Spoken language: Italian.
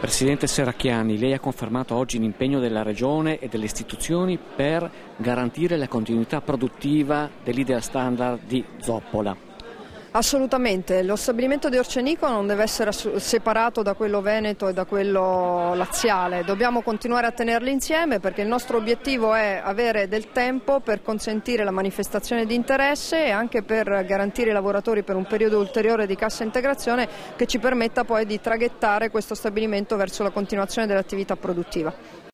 Presidente Serracchiani, lei ha confermato oggi l'impegno della Regione e delle istituzioni per garantire la continuità produttiva dell'Ideal Standard di Zoppola. Assolutamente, lo stabilimento di Orcenico non deve essere separato da quello veneto e da quello laziale, dobbiamo continuare a tenerli insieme perché il nostro obiettivo è avere del tempo per consentire la manifestazione di interesse e anche per garantire ai lavoratori per un periodo ulteriore di cassa integrazione che ci permetta poi di traghettare questo stabilimento verso la continuazione dell'attività produttiva.